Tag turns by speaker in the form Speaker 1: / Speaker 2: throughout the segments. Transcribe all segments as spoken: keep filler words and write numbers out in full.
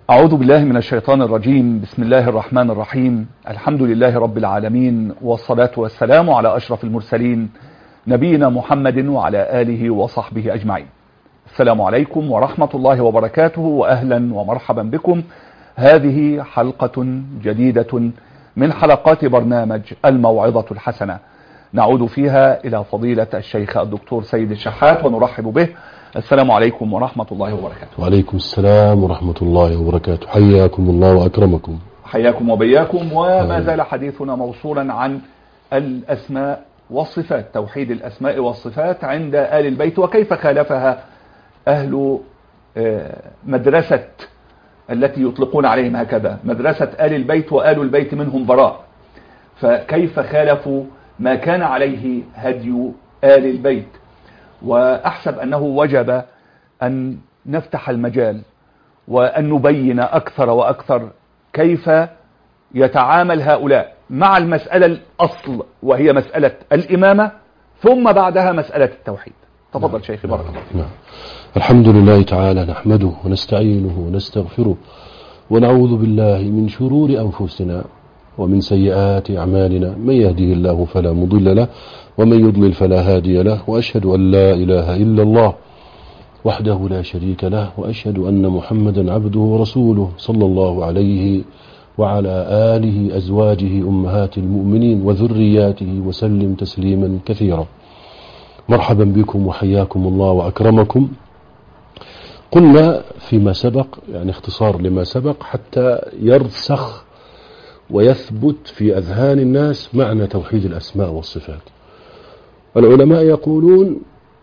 Speaker 1: أعوذ بالله من الشيطان الرجيم. بسم الله الرحمن الرحيم. الحمد لله رب العالمين، والصلاة والسلام على أشرف المرسلين نبينا محمد وعلى آله وصحبه أجمعين. السلام عليكم ورحمة الله وبركاته، وأهلا ومرحبا بكم. هذه حلقة جديدة من حلقات برنامج الموعظة الحسنة، نعود فيها إلى فضيلة الشيخ الدكتور سيد الشحات ونرحب به. السلام عليكم ورحمة الله وبركاته.
Speaker 2: وعليكم السلام ورحمة الله وبركاته. حياكم الله وأكرمكم.
Speaker 1: حياكم وبياكم. وما زال حديثنا موصولا عن الأسماء والصفات، توحيد الأسماء والصفات عند آل البيت، وكيف خالفها أهل مدرسة التي يطلقون عليهم هكذا، مدرسة آل البيت، وآل البيت منهم براء. فكيف خالفوا ما كان عليه هدي آل البيت؟ وأحسب أنه وجب أن نفتح المجال وأن نبين أكثر وأكثر كيف يتعامل هؤلاء مع المسألة الأصل، وهي مسألة الإمامة، ثم بعدها مسألة التوحيد. تفضل نعم. شيخي بارك الله فيك.
Speaker 2: نعم. الحمد لله تعالى نحمده ونستعينه ونستغفره ونعوذ بالله من شرور أنفسنا ومن سيئات أعمالنا، من يهده الله فلا مضل له ومن يضلل فلا هادي له، وأشهد أن لا إله إلا الله وحده لا شريك له، وأشهد أن محمدا عبده ورسوله صلى الله عليه وعلى آله أزواجه أمهات المؤمنين وذرياته وسلم تسليما كثيرا. مرحبا بكم وحياكم الله وأكرمكم. قلنا فيما سبق، يعني اختصار لما سبق حتى يرسخ ويثبت في أذهان الناس معنى توحيد الأسماء والصفات. العلماء يقولون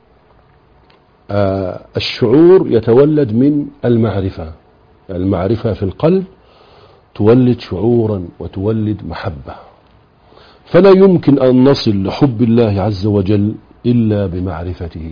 Speaker 2: آه الشعور يتولد من المعرفة، يعني المعرفة في القلب تولد شعورا وتولد محبة، فلا يمكن أن نصل لحب الله عز وجل إلا بمعرفته.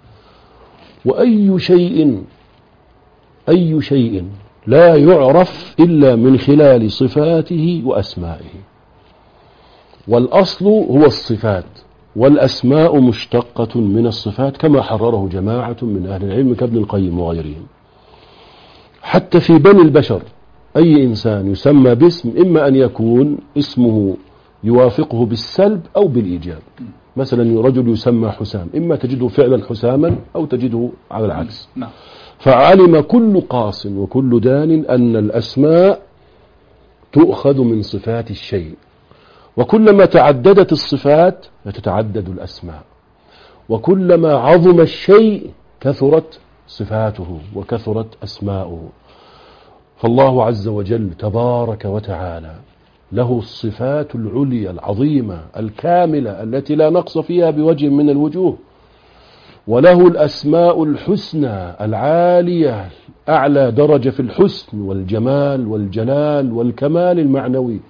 Speaker 2: وأي شيء أي شيء لا يعرف إلا من خلال صفاته وأسمائه، والأصل هو الصفات، والأسماء مشتقة من الصفات كما حرره جماعة من أهل العلم كابن القيم وغيرهم. حتى في بني البشر أي إنسان يسمى باسم إما أن يكون اسمه يوافقه بالسلب أو بالإيجاب. مثلا رجل يسمى حسام، إما تجده فعلا حساما أو تجده على العكس. فعلم كل قاص وكل دان أن الأسماء تؤخذ من صفات الشيء، وكلما تعددت الصفات تتعدد الأسماء، وكلما عظم الشيء كثرت صفاته وكثرت أسماؤه. فالله عز وجل تبارك وتعالى له الصفات العليا العظيمة الكاملة التي لا نقص فيها بوجه من الوجوه، وله الأسماء الحسنى العالية أعلى درجة في الحسن والجمال والجلال والكمال المعنوي.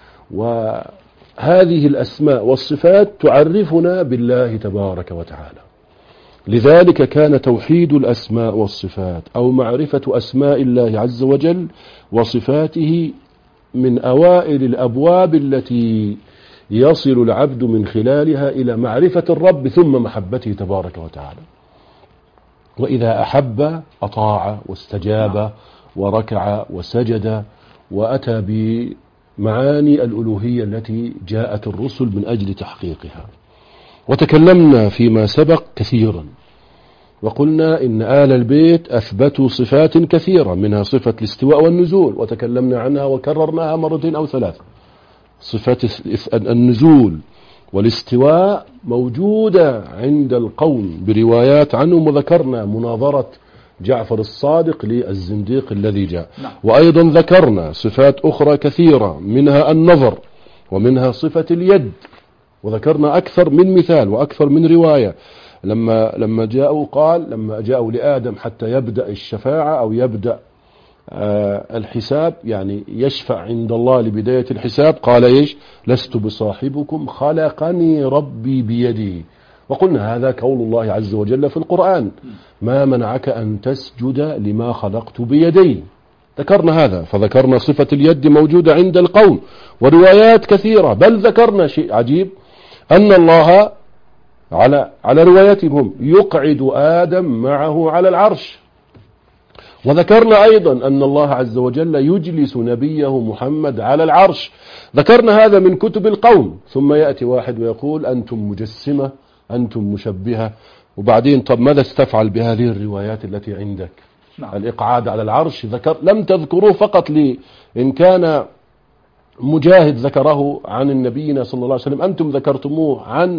Speaker 2: وهذه الأسماء والصفات تعرفنا بالله تبارك وتعالى. لذلك كان توحيد الأسماء والصفات أو معرفة أسماء الله عز وجل وصفاته من أوائل الأبواب التي يصل العبد من خلالها إلى معرفة الرب ثم محبته تبارك وتعالى. وإذا أحب أطاع واستجاب وركع وسجد وأتى بمعاني الألوهية التي جاءت الرسل من أجل تحقيقها. وتكلمنا فيما سبق كثيرا وقلنا إن آل البيت أثبتوا صفات كثيرة، منها صفة الاستواء والنزول، وتكلمنا عنها وكررناها مرتين أو ثلاثة. صفات النزول والاستواء موجودة عند القوم بروايات عنهم، وذكرنا مناظرة جعفر الصادق للزنديق الذي جاء. وأيضا ذكرنا صفات أخرى كثيرة، منها النظر ومنها صفة اليد، وذكرنا أكثر من مثال وأكثر من رواية. لما لما جاءوا قال لما جاءوا لآدم حتى يبدأ الشفاعة أو يبدأ آه الحساب، يعني يشفع عند الله لبداية الحساب، قال إيش؟ لست بصاحبكم خلقني ربي بيدي. وقلنا هذا قول الله عز وجل في القرآن، ما منعك أن تسجد لما خلقت بيدي. ذكرنا هذا، فذكرنا صفة اليد موجودة عند القوم وروايات كثيرة. بل ذكرنا شيء عجيب، أن الله على على روايتهم يقعد آدم معه على العرش، وذكرنا أيضا أن الله عز وجل يجلس نبيه محمد على العرش، ذكرنا هذا من كتب القوم. ثم يأتي واحد ويقول أنتم مجسمة، أنتم مشبهة. وبعدين طب ماذا استفعل بهذه الروايات التي عندك؟ نعم. الإقعاد على العرش ذكر لم تذكروه فقط لي، إن كان مجاهد ذكره عن النبي صلى الله عليه وسلم، أنتم ذكرتموه عن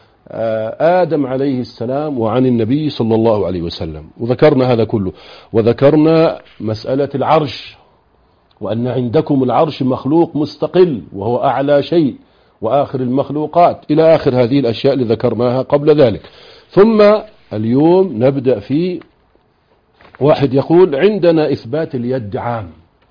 Speaker 2: آدم عليه السلام وعن النبي صلى الله عليه وسلم، وذكرنا هذا كله. وذكرنا مسألة العرش، وأن عندكم العرش مخلوق مستقل وهو أعلى شيء وآخر المخلوقات، إلى آخر هذه الأشياء اللي ذكرناها قبل ذلك. ثم اليوم نبدأ في واحد يقول عندنا إثبات اليد عام،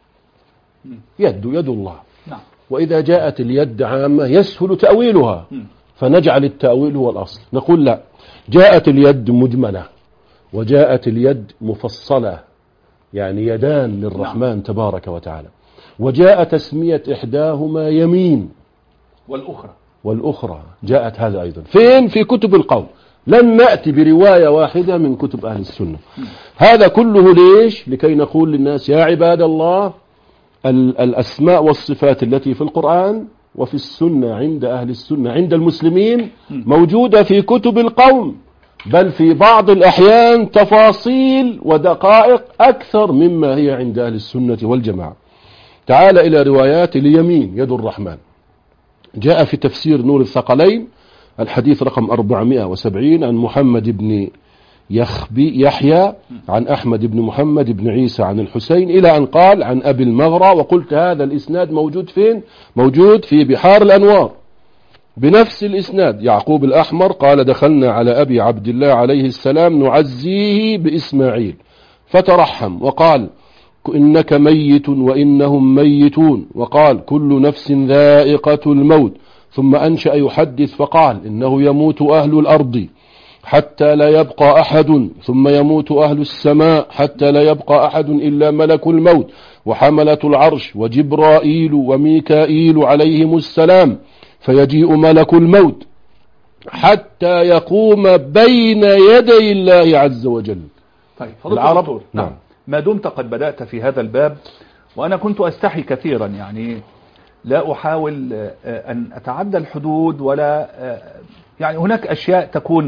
Speaker 2: يد يد الله، وإذا جاءت اليد عامة يسهل تأويلها، فنجعل التأويل هو الأصل. نقول لا، جاءت اليد مجملة وجاءت اليد مفصلة، يعني يدان للرحمن تبارك وتعالى، وجاء تسمية إحداهما يمين
Speaker 1: والأخرى
Speaker 2: والأخرى جاءت هذا أيضا فين؟ في كتب القوم. لن نأتي برواية واحدة من كتب أهل السنة. هذا كله ليش؟ لكي نقول للناس يا عباد الله، الأسماء والصفات التي في القرآن وفي السنة عند أهل السنة عند المسلمين موجودة في كتب القوم، بل في بعض الأحيان تفاصيل ودقائق أكثر مما هي عند أهل السنة والجماعة. تعال إلى روايات اليمين يد الرحمن. جاء في تفسير نور الثقلين الحديث رقم أربعمائة وسبعين عن محمد بن يخبي يحيى عن أحمد بن محمد بن عيسى عن الحسين إلى أن قال عن أبي المغرى. وقلت هذا الإسناد موجود فين؟ موجود في بحار الأنوار بنفس الإسناد. يعقوب الأحمر قال دخلنا على أبي عبد الله عليه السلام نعزيه بإسماعيل فترحم وقال إنك ميت وإنهم ميتون، وقال كل نفس ذائقة الموت، ثم أنشأ يحدث فقال إنه يموت أهل الأرض حتى لا يبقى أحد، ثم يموت أهل السماء حتى لا يبقى أحد إلا ملك الموت وحملة العرش وجبرائيل وميكائيل عليهم السلام، فيجيء ملك الموت حتى يقوم بين يدي الله عز وجل.
Speaker 1: طيب العرب نعم. ما دمت قد بدأت في هذا الباب، وأنا كنت أستحي كثيرا، يعني لا أحاول أن أتعدى الحدود، ولا يعني هناك أشياء تكون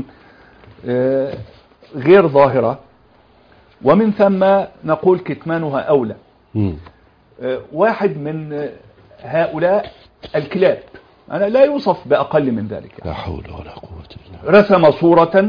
Speaker 1: غير ظاهرة ومن ثم نقول كتمانها أولى. م. واحد من هؤلاء الكلاب، أنا لا يوصف بأقل من ذلك يعني.
Speaker 2: لا حول ولا قوة إلا
Speaker 1: رسم صورة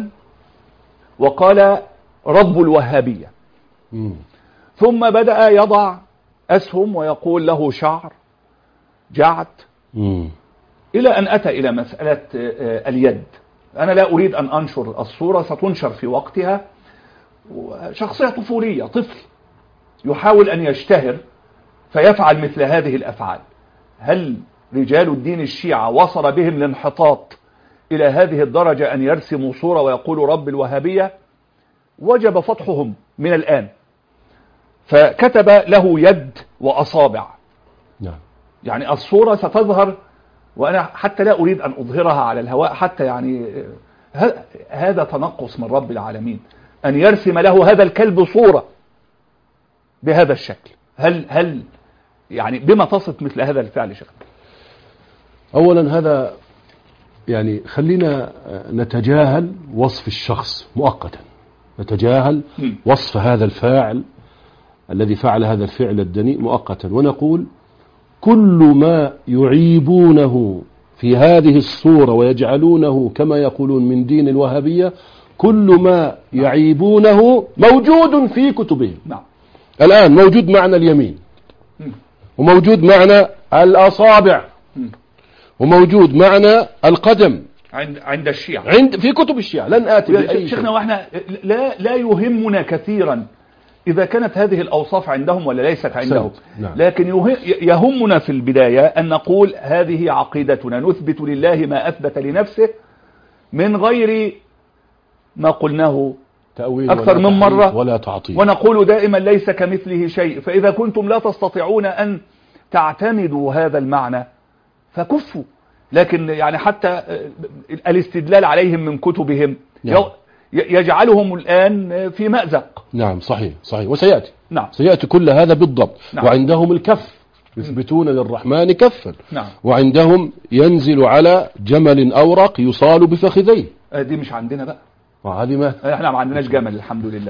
Speaker 1: وقال رب الوهابية. م. ثم بدأ يضع أسهم ويقول له شعر جعد، م. إلى أن أتى إلى مسألة اليد. أنا لا أريد أن أنشر الصورة، ستنشر في وقتها. شخصية طفولية، طفل يحاول أن يشتهر فيفعل مثل هذه الأفعال. هل رجال الدين الشيعة وصل بهم الانحطاط إلى هذه الدرجة أن يرسموا صورة ويقولوا رب الوهابية؟ وجب فتحهم من الآن. فكتب له يد وأصابع. نعم. يعني الصورة ستظهر، وأنا حتى لا أريد أن أظهرها على الهواء، حتى يعني هذا تنقص من رب العالمين أن يرسم له هذا الكلب صورة بهذا الشكل. هل هل يعني بما تصف مثل هذا الفعل شيخ؟
Speaker 2: أولا هذا يعني خلينا نتجاهل وصف الشخص مؤقتا، نتجاهل م. وصف هذا الفاعل الذي فعل هذا الفعل الدنيء مؤقتا، ونقول كل ما يعيبونه في هذه الصورة ويجعلونه كما يقولون من دين الوهابية، كل ما يعيبونه موجود في كتبهم. نعم. الآن موجود معنى اليمين، وموجود معنى الأصابع، وموجود معنى القدم
Speaker 1: عند عند الشيعة،
Speaker 2: عند في كتب الشيعة. لن آتي بأي
Speaker 1: شيخنا، واحنا لا لا يهمنا كثيرا إذا كانت هذه الأوصاف عندهم ولا ليست عندهم. نعم. لكن يهمنا في البداية أن نقول هذه عقيدتنا، نثبت لله ما أثبت لنفسه من غير ما قلناه
Speaker 2: تأويل
Speaker 1: أكثر من مرة
Speaker 2: ولا تعطيل،
Speaker 1: ونقول دائما ليس كمثله شيء. فإذا كنتم لا تستطيعون أن تعتمدوا هذا المعنى فكفوا. لكن يعني حتى الاستدلال عليهم من كتبهم نعم. يجعلهم الآن في مأزق.
Speaker 2: نعم صحيح صحيح، وسيأتي
Speaker 1: نعم.
Speaker 2: سيأتي كل هذا بالضبط.
Speaker 1: نعم.
Speaker 2: وعندهم الكف، يثبتون للرحمن كفا.
Speaker 1: نعم.
Speaker 2: وعندهم ينزل على جمل أورق يصال بفخذيه.
Speaker 1: دي مش عندنا بقى،
Speaker 2: وهذه ما
Speaker 1: احنا ما عندناش جمل الحمد لله.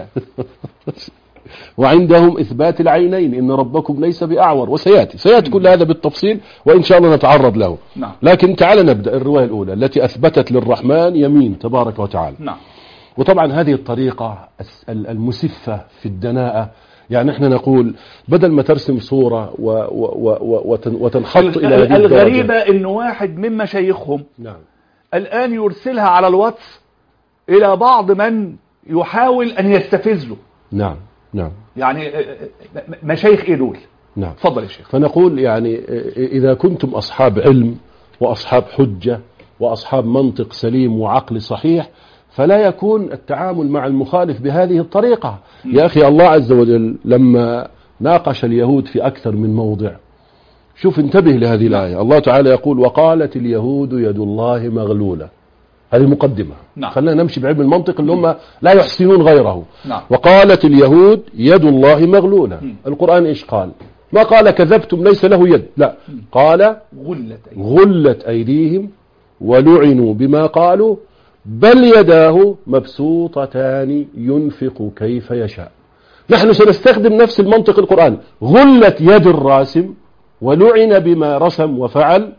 Speaker 2: وعندهم إثبات العينين، إن ربكم ليس بأعور، وسيأتي سيأتي كل هذا بالتفصيل وإن شاء الله نتعرض له.
Speaker 1: نعم.
Speaker 2: لكن تعال نبدأ الرواية الأولى التي أثبتت للرحمن يمين تبارك وتعالى.
Speaker 1: نعم.
Speaker 2: وطبعا هذه الطريقة المسفة في الدناءة، يعني احنا نقول بدل ما ترسم صورة و و و وتنحط إلى هذه
Speaker 1: الغريبة إن واحد من مشايخهم
Speaker 2: نعم
Speaker 1: الآن يرسلها على الواتس إلى بعض من يحاول أن يستفزه.
Speaker 2: نعم نعم.
Speaker 1: يعني مشايخ إيه دول؟
Speaker 2: نعم.
Speaker 1: تفضل يا شيخ.
Speaker 2: فنقول يعني إذا كنتم أصحاب علم وأصحاب حجة وأصحاب منطق سليم وعقل صحيح، فلا يكون التعامل مع المخالف بهذه الطريقة. م. يا أخي الله عز وجل لما ناقش اليهود في أكثر من موضع، شوف انتبه لهذه الآية. الله تعالى يقول وقالت اليهود يد الله مغلولة. هذه مقدمة.
Speaker 1: نعم.
Speaker 2: خلينا نمشي بعلم المنطق اللي هم لا يحسنون غيره.
Speaker 1: نعم.
Speaker 2: وقالت اليهود يد الله مغلولة. م. القرآن إيش قال؟ ما قال كذبتم ليس له يد، لا، قال
Speaker 1: غلت أيديهم,
Speaker 2: غلت أيديهم ولعنوا بما قالوا بل يداه مبسوطتان ينفق كيف يشاء. نحن سنستخدم نفس المنطق القرآن، غلت يد الراسم ولعن بما رسم وفعل،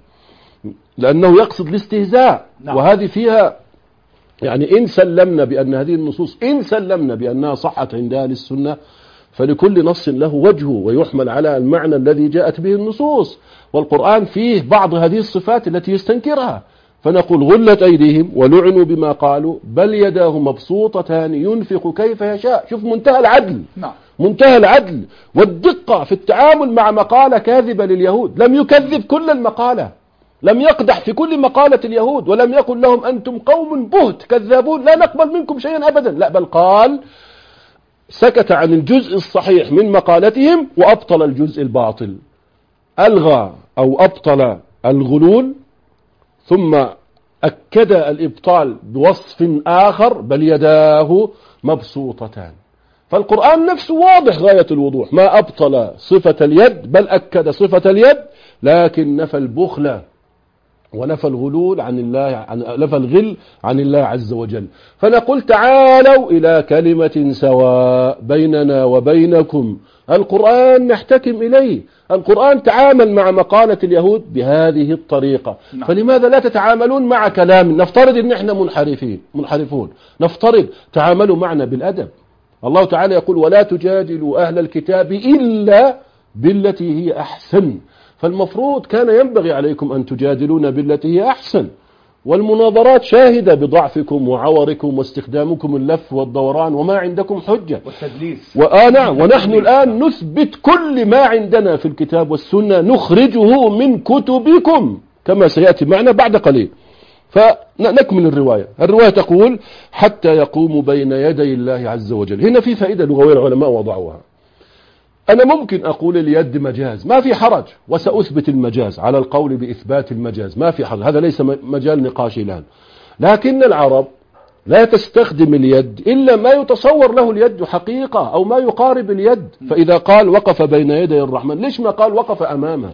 Speaker 2: لأنه يقصد الاستهزاء. نعم. وهذه فيها يعني إن سلمنا بأن هذه النصوص إن سلمنا بأنها صحت عند أهل السنة، فلكل نص له وجهه ويحمل على المعنى الذي جاءت به النصوص، والقرآن فيه بعض هذه الصفات التي يستنكرها. فنقول غلت أيديهم ولعنوا بما قالوا بل يداه مبسوطتان ينفق كيف يشاء. شوف منتهى العدل.
Speaker 1: نعم.
Speaker 2: منتهى العدل والدقة في التعامل مع مقالة كاذبة لليهود. لم يكذب كل المقالة، لم يقدح في كل مقالة اليهود، ولم يقل لهم أنتم قوم بهت كذابون لا نقبل منكم شيئا أبدا، لا، بل قال سكت عن الجزء الصحيح من مقالتهم وأبطل الجزء الباطل، ألغى أو أبطل الغلول ثم أكد الإبطال بوصف آخر بل يداه مبسوطتان. فالقرآن نفسه واضح غاية الوضوح، ما أبطل صفة اليد بل أكد صفة اليد، لكن نفى البخل ونفى الغلول عن الله، عن نفى الغل عن الله عز وجل. فنقول تعالوا إلى كلمة سواء بيننا وبينكم. القرآن نحتكم إليه، القرآن تعامل مع مقالة اليهود بهذه الطريقة. نعم. فلماذا لا تتعاملون مع كلام نفترض ان احنا منحرفين منحرفون نفترض تعاملوا معنا بالأدب. الله تعالى يقول ولا تجادلوا أهل الكتاب إلا بالتي هي أحسن. فالمفروض كان ينبغي عليكم أن تجادلون بالتي هي أحسن، والمناظرات شاهدة بضعفكم وعوركم واستخدامكم اللف والدوران وما عندكم حجة
Speaker 1: والتدليس.
Speaker 2: وآنا ونحن الآن نثبت كل ما عندنا في الكتاب والسنة نخرجه من كتبكم كما سيأتي معنا بعد قليل. فنكمل الرواية. الرواية تقول حتى يقوم بين يدي الله عز وجل. هنا في فائدة لغوية العلماء وضعوها. أنا ممكن أقول اليد مجاز، ما في حرج، وسأثبت المجاز على القول بإثبات المجاز، ما في حرج، هذا ليس مجال نقاش الآن. لكن العرب لا تستخدم اليد إلا ما يتصور له اليد حقيقة أو ما يقارب اليد. فإذا قال وقف بين يدي الرحمن، ليش ما قال وقف أمامه؟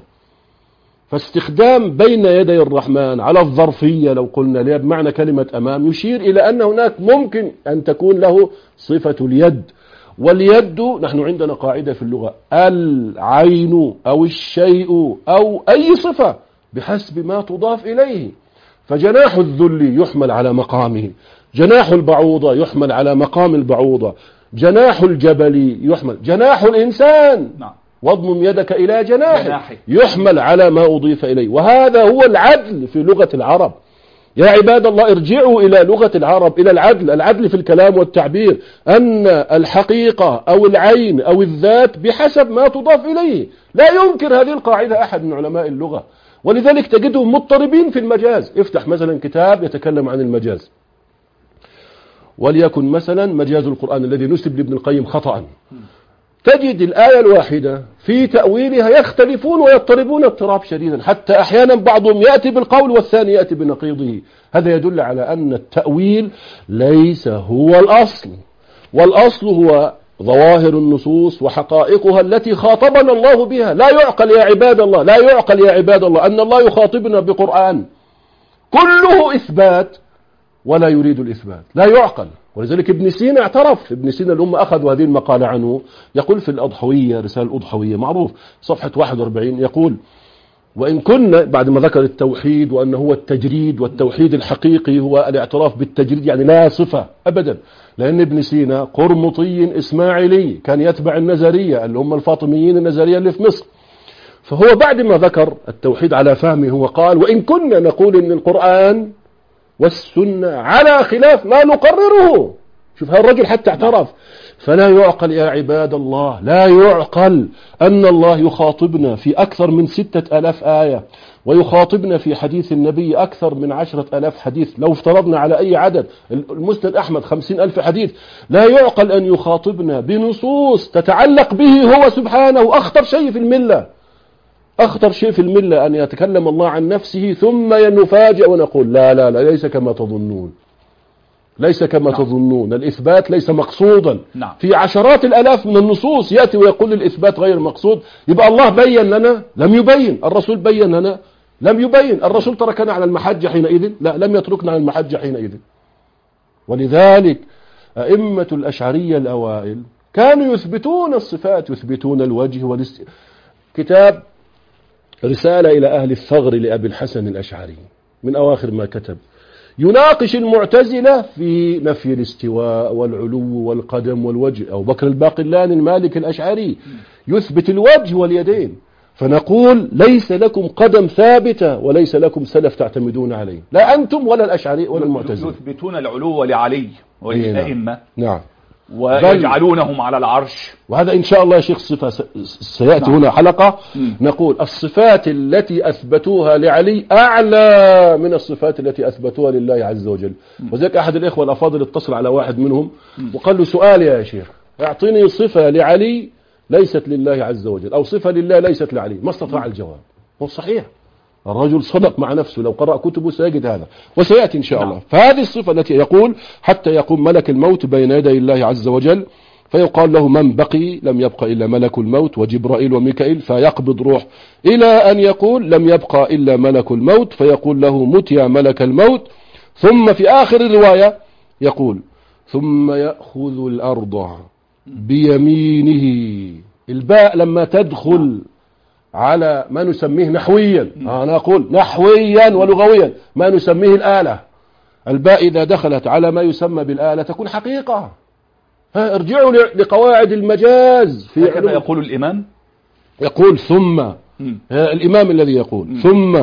Speaker 2: فاستخدام بين يدي الرحمن على الظرفية لو قلنا لها بمعنى كلمة أمام يشير إلى أن هناك ممكن أن تكون له صفة اليد. واليد نحن عندنا قاعدة في اللغة، العين أو الشيء أو أي صفة بحسب ما تضاف إليه. فجناح الذل يحمل على مقامه، جناح البعوضة يحمل على مقام البعوضة، جناح الجبل يحمل، جناح الإنسان واضمم يدك إلى جناحه يحمل على ما أضيف إليه. وهذا هو العدل في لغة العرب. يا عباد الله ارجعوا إلى لغة العرب، إلى العدل، العدل في الكلام والتعبير، أن الحقيقة أو العين أو الذات بحسب ما تضاف إليه. لا ينكر هذه القاعدة أحد من علماء اللغة، ولذلك تجدهم مضطربين في المجاز. افتح مثلا كتاب يتكلم عن المجاز، وليكن مثلا مجاز القرآن الذي نسب لابن القيم خطأ، تجد الآية الواحدة في تأويلها يختلفون ويضطربون اضطراب شديدا، حتى أحيانا بعضهم يأتي بالقول والثاني يأتي بنقيضه. هذا يدل على أن التأويل ليس هو الأصل، والأصل هو ظواهر النصوص وحقائقها التي خاطبنا الله بها. لا يعقل يا عباد الله، لا يعقل يا عباد الله أن الله يخاطبنا بقرآن كله إثبات ولا يريد الإثبات، لا يعقل. ولذلك ابن سينا اعترف، ابن سينا الأمة أخذوا هذه المقالة عنه، يقول في الأضحوية، رسالة الأضحوية معروف صفحة واحد وأربعين، يقول: وإن كنا، بعد ما ذكر التوحيد وأنه هو التجريد، والتوحيد الحقيقي هو الاعتراف بالتجريد، يعني لا صفة أبدا، لأن ابن سينا قرمطي إسماعيلي كان يتبع النزرية اللي هم الفاطميين النزرية اللي في مصر. فهو بعد ما ذكر التوحيد على فهمه هو قال: وإن كنا نقول إن القرآن والسنة على خلاف ما نقرره. شوف هذا الرجل حتى اعترف. فلا يعقل يا عباد الله، لا يعقل أن الله يخاطبنا في أكثر من ستة ألاف آية، ويخاطبنا في حديث النبي أكثر من عشرة ألاف حديث، لو افترضنا على أي عدد، المسند أحمد خمسين ألف حديث. لا يعقل أن يخاطبنا بنصوص تتعلق به هو سبحانه. أخطر شيء في الملة، أخطر شيء في الملة أن يتكلم الله عن نفسه ثم ينفاجئ ونقول لا لا لا ليس كما تظنون، ليس كما نعم. تظنون. الإثبات ليس مقصودا. نعم. في عشرات الألاف من النصوص يأتي ويقول الإثبات غير مقصود. يبقى الله بين لنا؟ لم يبين. الرسول بين لنا؟ لم يبين. الرسول تركنا على المحجة حينئذ؟ لا، لم يتركنا على المحجة حينئذ. ولذلك أئمة الأشعرية الأوائل كانوا يثبتون الصفات، يثبتون الوجه والاست... كتاب رسالة إلى أهل الثغر لأبي الحسن الأشعري من أواخر ما كتب، يناقش المعتزلة في نفي الاستواء والعلو والقدم والوجه. أو بكر الباقلاني المالك الأشعري يثبت الوجه واليدين، فنقول ليس لكم قدم ثابتة وليس لكم سلف تعتمدون عليه، لا أنتم ولا الأشعري ولا المعتزلة.
Speaker 1: يثبتون العلو لعلي وللأئمة.
Speaker 2: نعم.
Speaker 1: ويجعلونهم على العرش.
Speaker 2: وهذا إن شاء الله يا شيخ صفة سيأتي نعم. هنا حلقة م. نقول الصفات التي أثبتوها لعلي أعلى من الصفات التي أثبتوها لله عز وجل. وذلك أحد الإخوة الأفاضل اتصل على واحد منهم م. وقال له: سؤال يا شيخ، اعطيني صفة لعلي ليست لله عز وجل، أو صفة لله ليست لعلي. ما استطاع الجواب. هو صحيح، الرجل صدق مع نفسه، لو قرأ كتبه سيجد هذا، وسيأتي إن شاء نعم. الله. فهذه الصفة التي يقول حتى يقوم ملك الموت بين يدي الله عز وجل فيقال له: من بقي؟ لم يبقى إلا ملك الموت وجبرائيل وميكائيل، فيقبض روح إلى أن يقول: لم يبقى إلا ملك الموت، فيقول له: مت يا ملك الموت. ثم في آخر الرواية يقول: ثم يأخذ الأرض بيمينه. الباء لما تدخل على ما نسميه نحويا، أنا أقول نحويا ولغويا ما نسميه الآلة، الباء إذا دخلت على ما يسمى بالآلة تكون حقيقة. ها ارجعوا لقواعد المجاز في
Speaker 1: هكذا يقول الإمام،
Speaker 2: يقول ثم م. الإمام الذي يقول م. ثم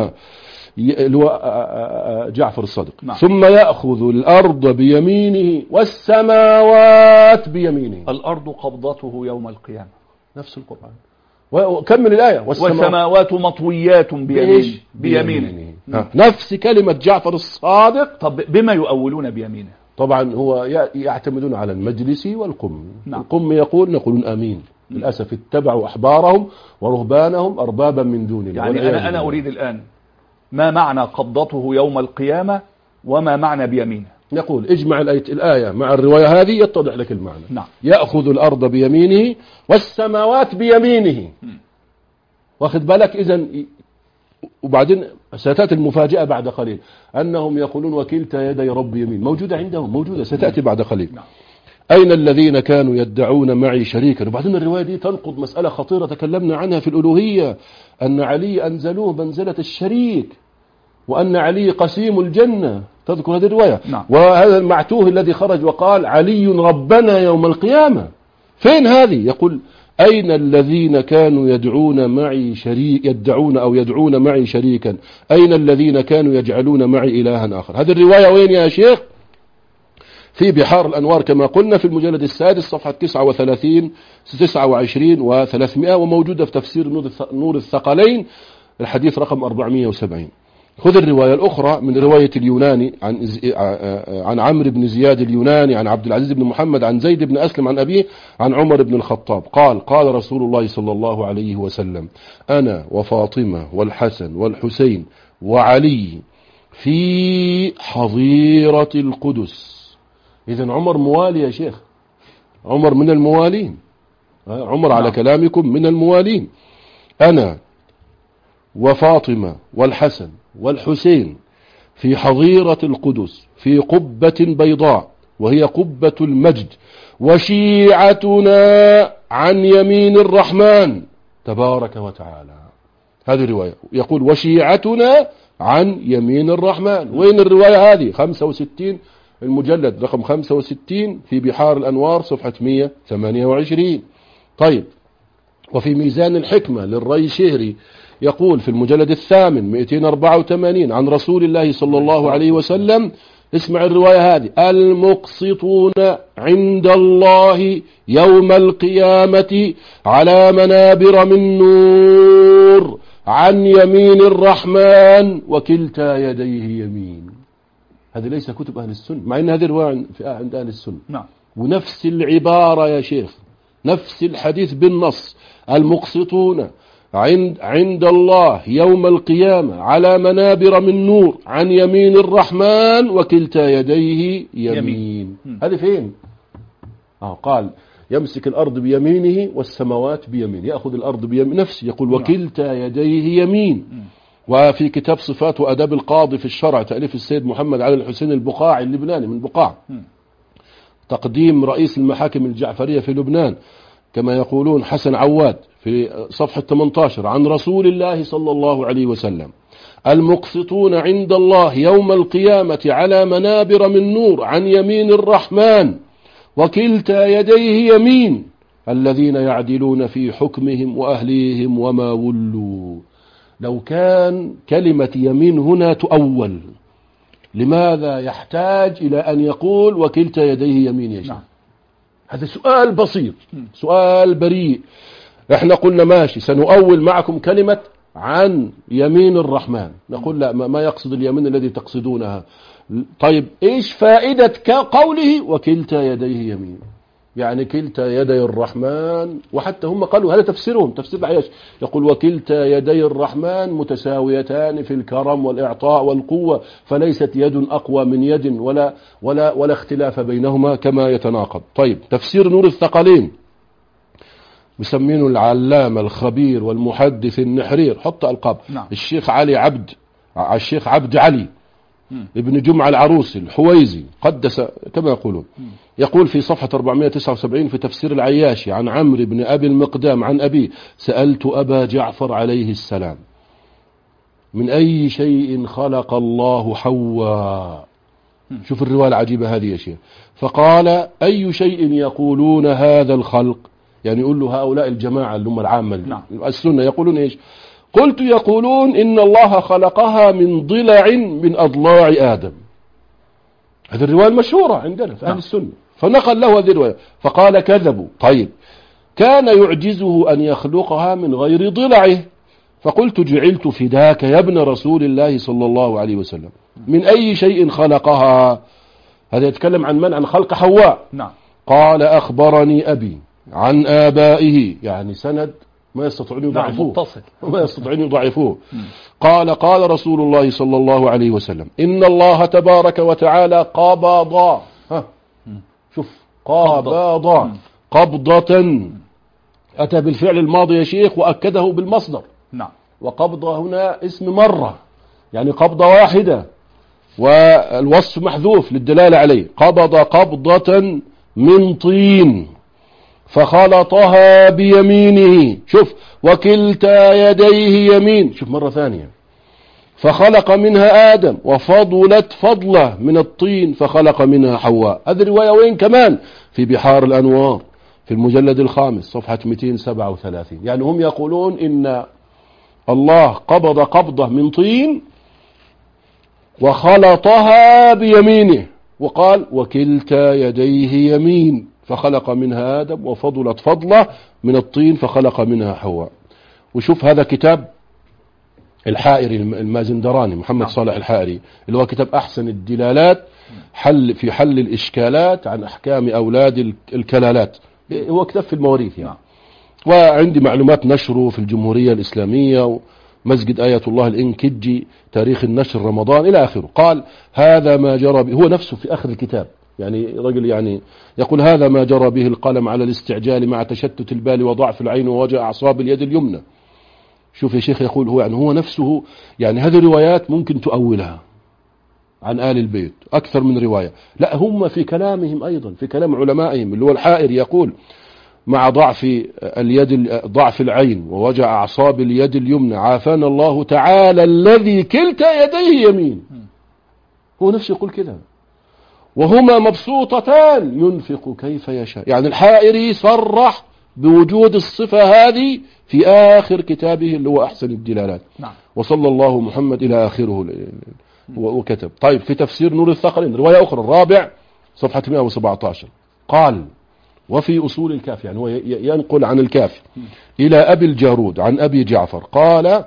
Speaker 2: جعفر الصادق نعم. ثم يأخذ الأرض بيمينه والسماوات بيمينه.
Speaker 1: الأرض قبضته يوم القيامة،
Speaker 2: نفس القرآن. وكمل الآية:
Speaker 1: والسماوات مطويات بيمينه, بيمينه.
Speaker 2: بيمينه. نفس كلمة جعفر الصادق.
Speaker 1: طب بما يؤولون بيمينه؟
Speaker 2: طبعا هو يعتمدون على المجلسي والقم. نعم. القم يقول نقول آمين. للأسف اتبعوا أحبارهم ورهبانهم أربابا من دون الله.
Speaker 1: يعني أنا, أنا أريد الآن ما معنى قبضته يوم القيامة وما معنى بيمينه؟
Speaker 2: يقول اجمع الآية مع الرواية هذه يتضح لك المعنى.
Speaker 1: نعم.
Speaker 2: يأخذ الأرض بيمينه والسماوات بيمينه. م. واخذ بالك إذن. وبعدين ستأتي المفاجأة بعد قليل، أنهم يقولون وكلتا يدي ربي يمين، موجودة عندهم، موجودة، ستأتي بعد قليل. نعم. أين الذين كانوا يدعون معي شريكا؟ وبعدين الرواية دي تنقض مسألة خطيرة تكلمنا عنها في الألوهية، أن علي أنزلوه منزلة الشريك، وأن علي قسيم الجنة. تذكر هذه الرواية؟ نعم. وهذا المعتوه الذي خرج وقال علي ربنا يوم القيامة. فين هذه؟ يقول أين الذين كانوا يدعون معي شريك يدعون أو يدعون معي شريكا؟ أين الذين كانوا يجعلون معي إلها آخر؟ هذه الرواية وين يا شيخ؟ في بحار الأنوار كما قلنا في المجلد السادس صفحة تسعة وثلاثين تسعة وعشرين وثلاثمائة، وموجودة في تفسير نور الثقلين الحديث رقم أربعمائة وسبعين. خذ الرواية الأخرى من رواية اليوناني عن عن عمرو بن زياد اليوناني عن عبد العزيز بن محمد عن زيد بن أسلم عن أبيه عن عمر بن الخطاب قال: قال رسول الله صلى الله عليه وسلم: أنا وفاطمة والحسن والحسين وعلي في حظيرة القدس. إذن عمر موالي يا شيخ، عمر من الموالين، عمر على كلامكم من الموالين. أنا وفاطمة والحسن والحسين في حظيرة القدس في قبة بيضاء وهي قبة المجد، وشيعتنا عن يمين الرحمن تبارك وتعالى. هذه الرواية يقول وشيعتنا عن يمين الرحمن. وين الرواية هذه؟ خمسة وستين المجلد رقم خمسة وستين في بحار الأنوار صفحة مئة وثمانية وعشرين. طيب، وفي ميزان الحكمة للريشهري يقول في المجلد الثامن مئتين وأربعة وثمانين عن رسول الله صلى الله عليه وسلم، اسمع الرواية هذه: المقسطون عند الله يوم القيامة على منابر من نور عن يمين الرحمن وكلتا يديه يمين. هذه ليس كتب أهل السنة، مع أن هذه الرواية عند أهل السنة.
Speaker 1: نعم.
Speaker 2: ونفس العبارة يا شيخ، نفس الحديث بالنص: المقسطون عند عند الله يوم القيامة على منابر من نور عن يمين الرحمن وكلتا يديه يمين, يمين. هذه فين؟ آه قال يمسك الأرض بيمينه والسماوات بيمينه، يأخذ الأرض بيمين نفسه، يقول وكلتا يديه يمين. وفي كتاب صفات وأداب القاضي في الشرع تأليف السيد محمد علي الحسين البقاعي اللبناني من بقاع، تقديم رئيس المحاكم الجعفرية في لبنان كما يقولون حسن عواد، في صفحة ثمانية عشر عن رسول الله صلى الله عليه وسلم: المقسطون عند الله يوم القيامة على منابر من نور عن يمين الرحمن وكلتا يديه يمين الذين يعدلون في حكمهم وأهليهم وما ولوا. لو كان كلمة يمين هنا تؤول، لماذا يحتاج إلى أن يقول وكلتا يديه يمين يا شيخ؟ هذا سؤال بسيط، سؤال بريء. احنا قلنا ماشي سنؤول معكم كلمة عن يمين الرحمن، نقول لا، ما يقصد اليمين الذي تقصدونها. طيب ايش فائدة قوله وكلتا يديه يمين؟ يعني كلتا يدي الرحمن، وحتى هم قالوا هذا تفسيرهم تفسير العياش، يقول وكلتا يدي الرحمن متساويتان في الكرم والإعطاء والقوة، فليست يد أقوى من يد ولا ولا ولا اختلاف بينهما كما يتناقض. طيب، تفسير نور الثقلين مسمينه العلامة الخبير والمحدث النحرير، حط ألقاب. نعم. الشيخ علي عبد الشيخ عبد علي م. ابن جمعة العروسي الحويزي قدس كما يقولون، م. يقول في صفحة أربعمئة وتسعة وسبعين في تفسير العياشي عن عمرو بن أبي المقدام عن أبيه: سألت أبا جعفر عليه السلام من أي شيء خلق الله حواء. شوف الرواية العجيبة هذه يا شيخ. فقال: أي شيء يقولون هذا الخلق؟ يعني يقول له هؤلاء الجماعة اللي هم العامة. نعم. السنة يقولون إيش؟ قلت: يقولون إن الله خلقها من ضلع من أضلاع آدم. هذه الرواية المشهورة عندنا في أهل السنة. فنقل له هذه الرواية فقال: كذبوا. طيب، كان يعجزه أن يخلقها من غير ضلعه. فقلت: جعلت فداك يا ابن رسول الله صلى الله عليه وسلم، من أي شيء خلقها؟ هذا يتكلم عن من؟ عن خلق حواء. نعم. قال: أخبرني أبي عن آبائه، يعني سند ما يستطيعون يضعفوه. نعم، ما يستطيعون يضعفوه. قال: قال رسول الله صلى الله عليه وسلم: إن الله تبارك وتعالى قبض، ها شوف، قبض قبضة، أتى بالفعل الماضي يا شيخ وأكده بالمصدر. نعم. وقبضة هنا اسم مرة، يعني قبضة واحدة، والوصف محذوف للدلالة عليه. قبض قبضة من طين فخلطها بيمينه، شوف، وكلتا يديه يمين، شوف مرة ثانية، فخلق منها آدم وفضلت فضلة من الطين فخلق منها حواء. هذه الرواية وين كمان؟ في بحار الأنوار في المجلد الخامس صفحة مئتين وسبعة وثلاثين. يعني هم يقولون إن الله قبض قبضة من طين وخلطها بيمينه، وقال وكلتا يديه يمين، فخلق منها آدم وفضلت فضلة من الطين فخلق منها حواء. وشوف هذا كتاب الحائري المازندراني محمد صالح الحائري، اللي هو كتاب أحسن الدلالات حل في حل الإشكالات عن أحكام أولاد الكلالات، هو كتاب في المواريث يعني. وعندي معلومات نشره في الجمهورية الإسلامية ومسجد آية الله الإنكجي، تاريخ النشر رمضان إلى آخره. قال: هذا ما جرى به، هو نفسه في آخر الكتاب يعني رجل يعني يقول هذا ما جرى به القلم على الاستعجال مع تشتت البال وضعف العين ووجع أعصاب اليد اليمنى. شوف يا شيخ، يقول هو يعني هو نفسه يعني هذه الروايات ممكن تؤولها عن آل البيت أكثر من رواية. لا، هم في كلامهم أيضا، في كلام علمائهم اللي هو الحائر يقول مع ضعف اليد ضعف العين ووجع أعصاب اليد اليمنى عافانا الله تعالى الذي كلتا يديه يمين. هو نفسه يقول كده، وهما مبسوطتان ينفق كيف يشاء. يعني الحائري صرح بوجود الصفة هذه في آخر كتابه اللي هو أحسن الدلالات.
Speaker 1: نعم.
Speaker 2: وصلى الله محمد إلى آخره وكتب. طيب في تفسير نور الثقلين رواية أخرى الرابع صفحة مئة وسبعة عشر قال وفي أصول الكافي، يعني هو ينقل عن الكافي إلى أبي الجارود عن أبي جعفر قال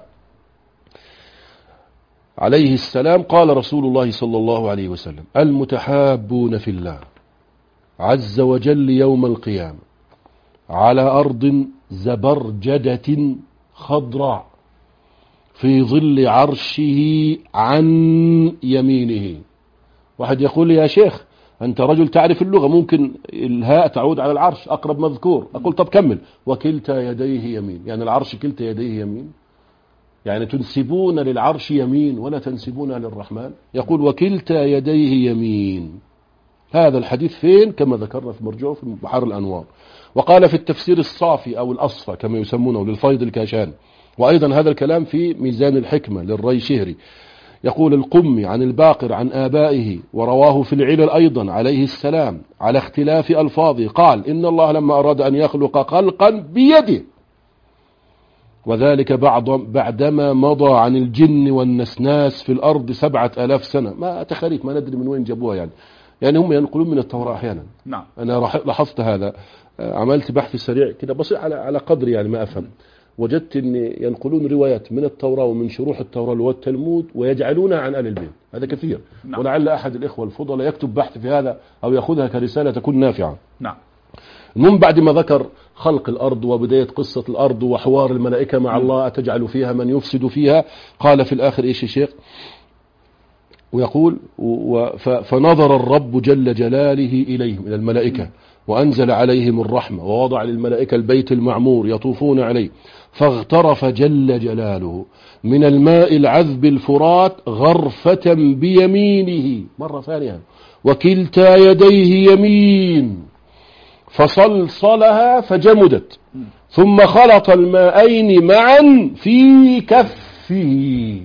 Speaker 2: عليه السلام قال رسول الله صلى الله عليه وسلم المتحابون في الله عز وجل يوم القيامة على أرض زبرجدة خضراء في ظل عرشه عن يمينه. واحد يقول لي يا شيخ أنت رجل تعرف اللغة، ممكن الهاء تعود على العرش أقرب مذكور. أقول طب كمل وكلتا يديه يمين، يعني العرش كلتا يديه يمين، يعني تنسبون للعرش يمين ولا تنسبون للرحمن. يقول وكلتا يديه يمين. هذا الحديث فين؟ كما ذكرنا في مرجعه في بحار الأنوار. وقال في التفسير الصافي أو الأصفى كما يسمونه للفيض الكاشان، وأيضا هذا الكلام في ميزان الحكمة للريشهري. يقول القمي عن الباقر عن آبائه ورواه في العلل أيضا عليه السلام على اختلاف ألفاظه قال إن الله لما أراد أن يخلق خلقا بيده، وذلك بعد بعدما مضى عن الجن والنسناس في الأرض سبعة آلاف سنة. ما تخريف، ما ندري من وين جابوها، يعني يعني هم ينقلون من التوراة أحيانا.
Speaker 1: نعم.
Speaker 2: أنا لاحظت هذا، عملت بحث سريع كده بسيط على على قدر يعني ما أفهم، وجدت أن ينقلون روايات من التوراة ومن شروح التوراة والتلمود ويجعلونها عن آل البيت. هذا كثير. نعم. ولعل أحد الإخوة الفضلاء يكتب بحث في هذا أو يأخذها كرسالة تكون نافعة.
Speaker 1: نعم.
Speaker 2: من بعد ما ذكر خلق الأرض وبداية قصة الأرض وحوار الملائكة مع الله أتجعل فيها من يفسد فيها، قال في الآخر إيش يا شيخ؟ ويقول فنظر الرب جل جلاله إليهم إلى الملائكة وأنزل عليهم الرحمة ووضع للملائكة البيت المعمور يطوفون عليه، فاغترف جل جلاله من الماء العذب الفرات غرفة بيمينه مرة ثانية وكلتا يديه يمين فصلصلها فجمدت ثم خلط الماءين معا في كفه.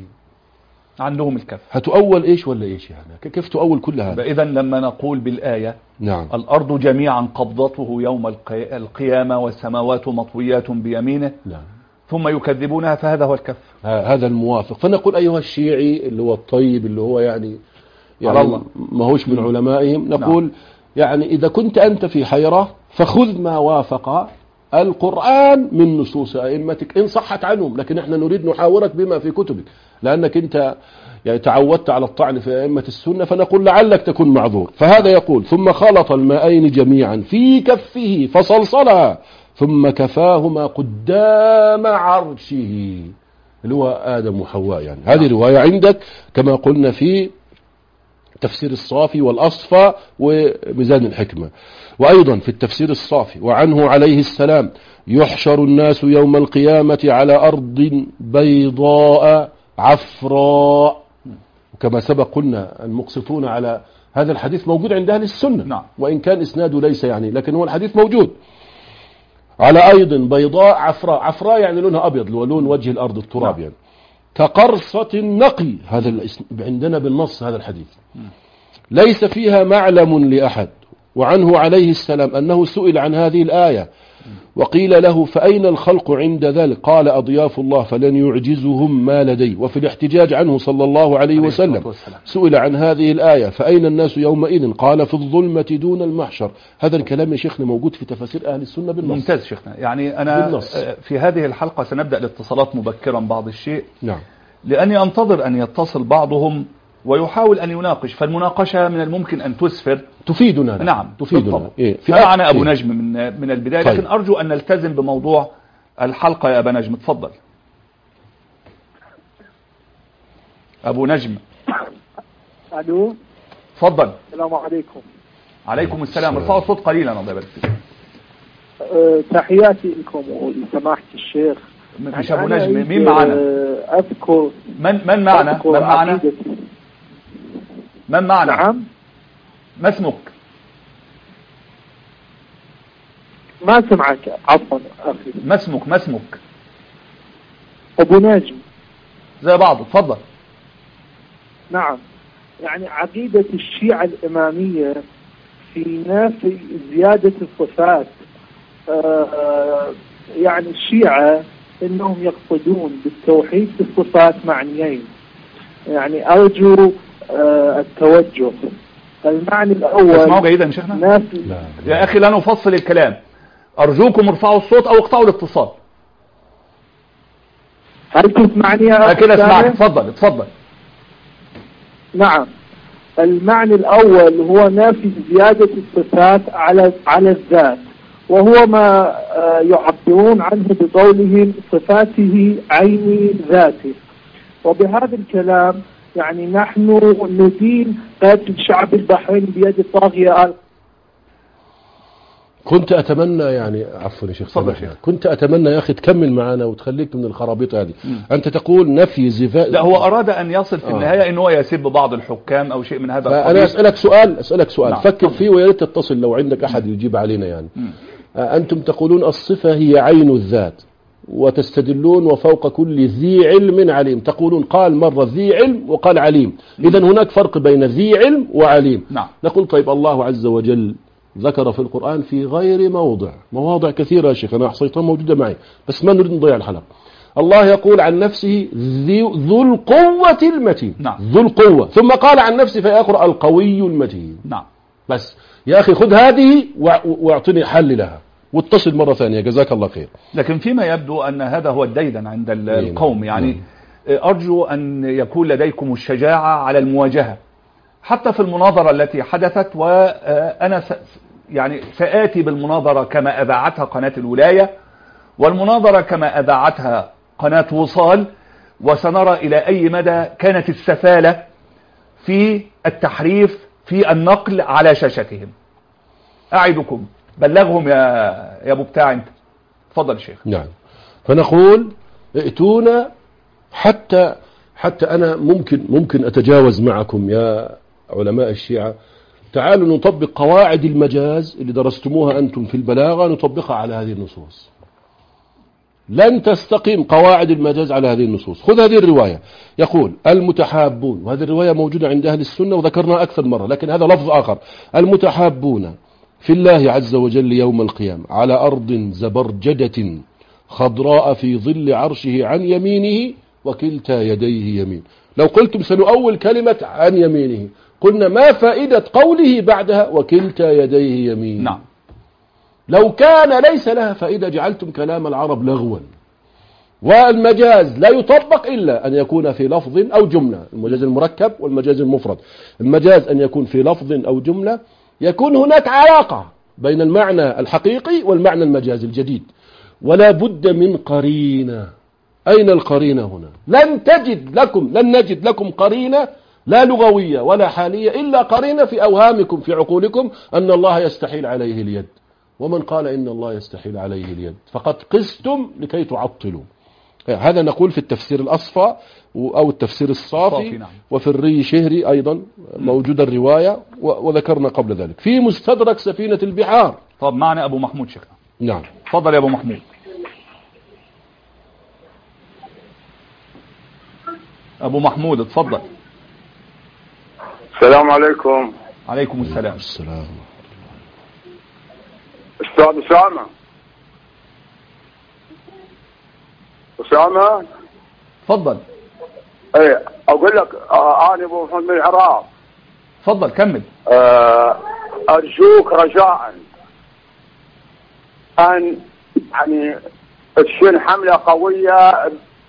Speaker 1: عندهم الكف.
Speaker 2: هتؤول ايش ولا ايش يعني؟ كيف تؤول كل هذا؟
Speaker 1: إذا لما نقول بالآية
Speaker 2: نعم
Speaker 1: الأرض جميعا قبضته يوم القيامة والسماوات مطويات بيمينه،
Speaker 2: نعم،
Speaker 1: ثم يكذبونها، فهذا هو الكف.
Speaker 2: هذا الموافق. فنقول أيها الشيعي اللي هو الطيب اللي هو يعني, يعني الله ما هوش من علمائهم، نقول نعم. يعني إذا كنت أنت في حيرة فخذ ما وافق القرآن من نصوص أئمتك إن صحت عنهم، لكن احنا نريد نحاورك بما في كتبك، لأنك أنت يعني تعودت على الطعن في أئمة السنة، فنقول لعلك تكون معذور. فهذا يقول ثم خلط الماءين جميعا في كفه فصلصلها ثم كفاهما قدام عرشه اللي هو آدم وحواء. يعني هذه رواية عندك كما قلنا في تفسير الصافي والأصفى وميزان الحكمة. وأيضا في التفسير الصافي وعنه عليه السلام يحشر الناس يوم القيامة على أرض بيضاء عفراء، وكما سبق قلنا المقسطون على هذا الحديث موجود عند أهل السنة. نعم. وإن كان إسناده ليس يعني، لكن هو الحديث موجود على أيضا بيضاء عفراء. عفراء يعني لونها أبيض، لون وجه الأرض التراب. نعم. يعني كقرصة النقي، هذا عندنا بالنص هذا الحديث ليس فيها معلم لأحد. وعنه عليه السلام أنه سئل عن هذه الآية وقيل له فأين الخلق عند ذلك؟ قال أضياف الله فلن يعجزهم ما لدي. وفي الاحتجاج عنه صلى الله عليه وسلم سئل عن هذه الآية فأين الناس يومئذ؟ قال في الظلمة دون المحشر. هذا الكلام يا شيخنا موجود في تفاسير أهل السنة بالنص.
Speaker 1: ممتاز شيخنا. يعني أنا بالنص. في هذه الحلقة سنبدأ الاتصالات مبكرا بعض الشيء. نعم. لأني أنتظر أن يتصل بعضهم ويحاول أن يناقش، فالمناقشة من الممكن أن تسفر
Speaker 2: تفيدنا.
Speaker 1: نعم
Speaker 2: تفيدنا.
Speaker 1: إيه؟ معنا أبو إيه؟ نجم من من البداية. طيب. لكن أرجو أن نلتزم بموضوع الحلقة يا أبو نجم. تفضل أبو نجم.
Speaker 3: ألو.
Speaker 1: تفضل.
Speaker 3: السلام عليكم.
Speaker 1: عليكم السلام. ارفعوا الصوت قليلا الله يبارك فيك.
Speaker 3: أه تحياتي لكم ولسماحة الشيخ.
Speaker 1: مفيش ابو نجم. مين معنا؟
Speaker 3: اذكر
Speaker 1: من من معنا؟ من معنا؟ من معنا؟
Speaker 3: نعم.
Speaker 1: ما اسمك؟
Speaker 3: ما سمعك عفوا اخي.
Speaker 1: ما اسمك؟ ما اسمك؟
Speaker 3: ابو نجم.
Speaker 1: زي بعض. اتفضل.
Speaker 3: نعم. يعني عقيدة الشيعة الإمامية في نفي زيادة الصفات. آه يعني الشيعة إنهم يقصدون بالتوحيد في الصفات معنيين. يعني أرجو آه التوجه. المعنى الأول
Speaker 1: اسمعوا جيدا يا شيخنا.
Speaker 3: نافي.
Speaker 1: يا أخي لا نفصل الكلام، أرجوكم ارفعوا الصوت أو اقطعوا الاتصال.
Speaker 3: هل تسمعني يا أخي؟
Speaker 1: كده اسمعك. اتفضل اتفضل.
Speaker 3: نعم. المعنى الأول هو نفي زيادة الصفات على على الذات، وهو ما يعبرون عنه بقولهم صفاته عين ذاته. وبهذا الكلام يعني نحن ندين قتل شعب البحرين بيد الطاغية.
Speaker 2: كنت أتمنى يعني عفوا يا شيخ سامحني، كنت أتمنى يا أخي تكمل معنا وتخليك من الخرابيط هذه. أنت تقول نفي زفاء.
Speaker 1: لا هو أراد أن يصل في آه. النهاية أنه يسب بعض الحكام أو شيء من هذا القبيل.
Speaker 2: أنا أسألك سؤال أسألك سؤال نعم. فكر فيه ويا ريت تتصل لو عندك أحد يجيب علينا يعني. آه أنتم تقولون الصفة هي عين الذات وتستدلون وفوق كل ذي علم عليم. تقولون قال مرة ذي علم وقال عليم، إذن هناك فرق بين ذي علم وعليم.
Speaker 1: نعم.
Speaker 2: نقول طيب الله عز وجل ذكر في القرآن في غير موضع، مواضع كثيرة يا شيخ أنا أحصيتها موجودة معي بس ما نريد نضيع الحلقة. الله يقول عن نفسه ذو القوة المتين.
Speaker 1: نعم.
Speaker 2: ذو القوة، ثم قال عن نفسه فيقرأ القوي المتين.
Speaker 1: نعم.
Speaker 2: بس يا أخي خذ هذه واعطني حل لها واتصل مرة ثانية جزاك الله خير.
Speaker 1: لكن فيما يبدو أن هذا هو الديدن عند القوم يعني. أرجو أن يكون لديكم الشجاعة على المواجهة حتى في المناظرة التي حدثت، وأنا يعني سآتي بالمناظرة كما أذاعتها قناة الولاية والمناظرة كما أذاعتها قناة وصال، وسنرى إلى أي مدى كانت السفالة في التحريف في النقل على شاشتهم. أعدكم بلغهم يا يا أبو بتاع أنت. تفضل شيخ.
Speaker 2: نعم. فنقول ائتونا حتى حتى أنا ممكن ممكن أتجاوز معكم يا علماء الشيعة. تعالوا نطبق قواعد المجاز اللي درستموها أنتم في البلاغة، نطبقها على هذه النصوص. لن تستقيم قواعد المجاز على هذه النصوص. خذ هذه الرواية يقول المتحابون، وهذه الرواية موجودة عند أهل السنة وذكرناها أكثر مرة لكن هذا لفظ آخر. المتحابون في الله عز وجل يوم القيامة على أرض زبرجدة خضراء في ظل عرشه عن يمينه وكلتا يديه يمين. لو قلتم سنؤول كلمة عن يمينه قلنا ما فائدة قوله بعدها وكلتا يديه يمين؟
Speaker 1: نعم.
Speaker 2: لو كان ليس لها فائدة جعلتم كلام العرب لغوا. والمجاز لا يطبق إلا أن يكون في لفظ أو جملة، المجاز المركب والمجاز المفرد. المجاز أن يكون في لفظ أو جملة يكون هناك علاقة بين المعنى الحقيقي والمعنى المجازي الجديد، ولا بد من قرينة. أين القرينة هنا؟ لن تجد لكم لن نجد لكم قرينة لا لغوية ولا حالية إلا قرينة في أوهامكم في عقولكم أن الله يستحيل عليه اليد. ومن قال إن الله يستحيل عليه اليد فقد قستم لكي تعطلوا. هذا نقول في التفسير الأصفى أو التفسير الصافي. نعم. وفي الري شهري أيضا موجود الرواية وذكرنا قبل ذلك في مستدرك سفينة البحار.
Speaker 1: طب معنا أبو محمود شيخنا.
Speaker 2: نعم.
Speaker 1: تفضل يا أبو محمود. أبو محمود اتفضل.
Speaker 4: السلام عليكم.
Speaker 1: عليكم السلام.
Speaker 2: السلام.
Speaker 4: أستاذ أسامة. أسامة.
Speaker 1: تفضل.
Speaker 4: ايه أقول لك آه أنا أبو محمد من العراق.
Speaker 1: تفضل كمل.
Speaker 4: آه أرجوك رجاء أن يعني تشن حملة قوية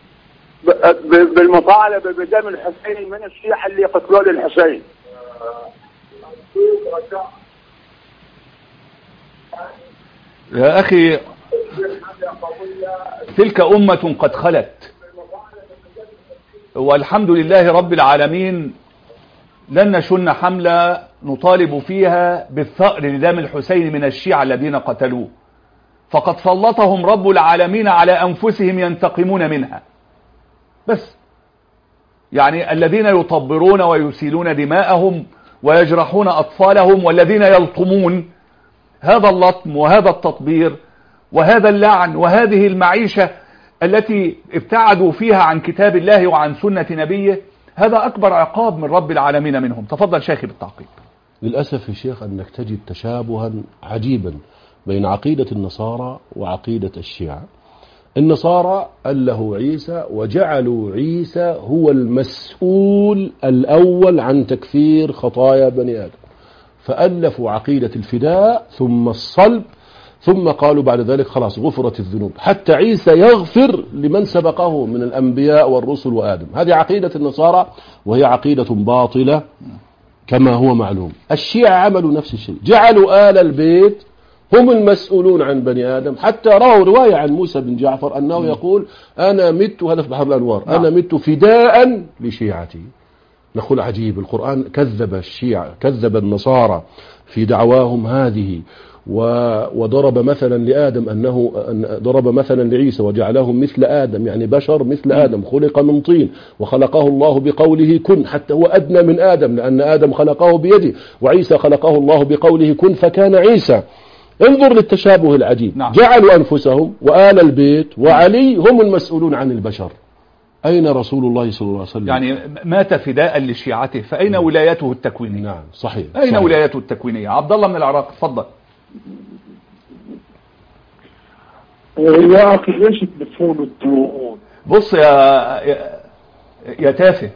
Speaker 4: بالمطالبة بدم الحسين من الشيعة اللي قتلوا الحسين.
Speaker 1: يا أخي تلك أمة قد خلت والحمد لله رب العالمين. لن نشن حملة نطالب فيها بالثأر لدم الحسين من الشيعة الذين قتلوه، فقد سلطهم رب العالمين على أنفسهم ينتقمون منها. بس يعني الذين يطبرون ويسيلون دماءهم ويجرحون أطفالهم، والذين يلطمون، هذا اللطم وهذا التطبير وهذا اللعن وهذه المعيشة التي ابتعدوا فيها عن كتاب الله وعن سنة نبيه، هذا أكبر عقاب من رب العالمين منهم. تفضل شيخي بالتعقيب.
Speaker 2: للأسف يا شيخ أنك تجد تشابها عجيبا بين عقيدة النصارى وعقيدة الشيعة. النصارى أله عيسى وجعلوا عيسى هو المسؤول الأول عن تكفير خطايا بني آدم، فألفوا عقيدة الفداء ثم الصلب، ثم قالوا بعد ذلك خلاص غفرت الذنوب، حتى عيسى يغفر لمن سبقه من الأنبياء والرسل وآدم. هذه عقيدة النصارى وهي عقيدة باطلة كما هو معلوم. الشيعة عملوا نفس الشيء، جعلوا آل البيت هم المسؤولون عن بني آدم، حتى رووا رواية عن موسى بن جعفر أنه يقول أنا مت، هذا في بحر الأنوار، أنا مت فداء لشيعتي. نقول عجيب، القرآن كذب الشيعة، كذب النصارى في دعواهم هذه، وضرب مثلا لآدم أنه ضرب مثلا لعيسى وجعلهم مثل آدم، يعني بشر مثل آدم، خلق من طين وخلقه الله بقوله كن، حتى هو أدنى من آدم لأن آدم خلقه بيده، وعيسى خلقه الله بقوله كن فكان عيسى. انظر للتشابه العجيب. نعم. جعلوا أنفسهم وآل البيت وعلي هم المسؤولون عن البشر. أين رسول الله صلى الله عليه وسلم؟
Speaker 1: يعني مات فداء لشيعته، فأين نعم. ولايته التكوينية؟
Speaker 2: نعم صحيح.
Speaker 1: أين
Speaker 2: صحيح.
Speaker 1: ولايته التكوينية؟ عبد الله من العراق، تفضل.
Speaker 3: يا أخي ليش تلفون الديون؟
Speaker 1: بص يا يا, يا تافه،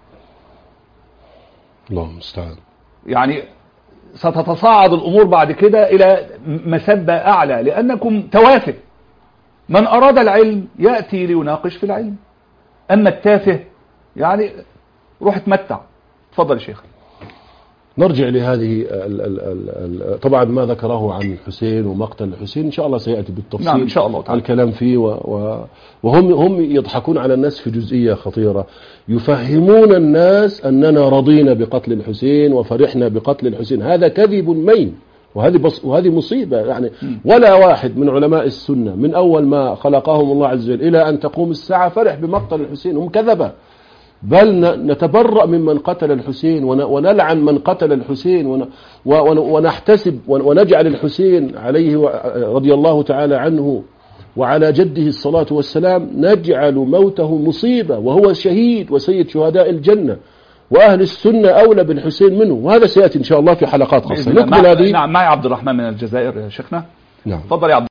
Speaker 2: اللهم المستعان،
Speaker 1: يعني ستتصاعد الأمور بعد كده إلى مسبة أعلى لأنكم توافه. من أراد العلم يأتي ليناقش في العلم، أما التافه يعني روح اتمتع. تفضل يا شيخ.
Speaker 2: نرجع لهذه ال ال ال طبعا ما ذكره عن الحسين ومقتل الحسين إن شاء الله سيأتي بالتفصيل.
Speaker 1: نعم إن شاء الله تعالى.
Speaker 2: الكلام فيه و و وهم هم يضحكون على الناس في جزئية خطيرة، يفهمون الناس أننا رضينا بقتل الحسين وفرحنا بقتل الحسين. هذا كذب مين، وهذه بص وهذه مصيبة يعني. ولا واحد من علماء السنة من أول ما خلقهم الله عز وجل إلى أن تقوم الساعة فرح بمقتل الحسين، هم كذبة. بل نتبرأ ممن قتل الحسين ونلعن من قتل الحسين ونحتسب ونجعل الحسين عليه رضي الله تعالى عنه وعلى جده الصلاة والسلام نجعل موته مصيبة، وهو شهيد وسيد شهداء الجنة، وأهل السنة أولى بالحسين منه. وهذا سيأتي إن شاء الله في حلقات خاصة.
Speaker 1: نعم معي عبد الرحمن من الجزائر يا شيخنا.
Speaker 2: نعم.
Speaker 1: تفضل يا عبد